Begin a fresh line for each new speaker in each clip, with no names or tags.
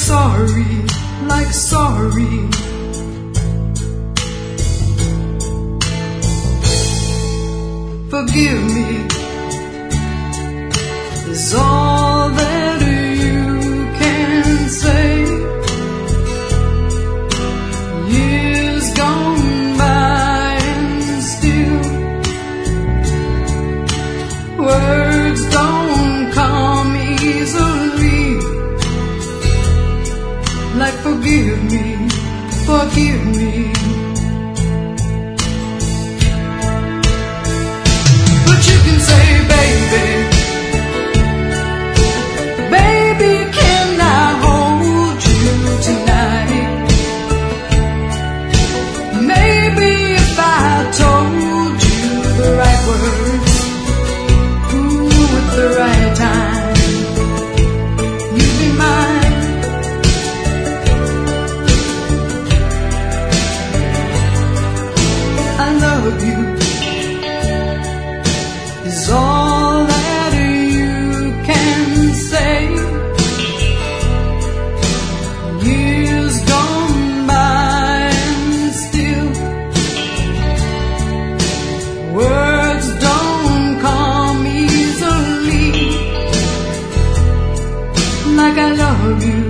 sorry. Forgive me is all that you can say. Years gone by and still words don't come easily. Like forgive me. But you can say, baby, can I hold you tonight? Maybe if I told you the right words, at the right time, you'd be mine. I love you is all that you can say. Years gone by and still words don't come easily. Like I love you.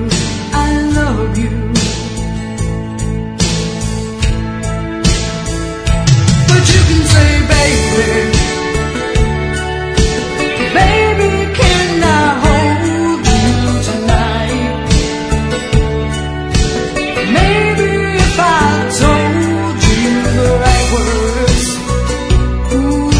But you can say, baby, can I hold you tonight? Maybe if I told you the right words,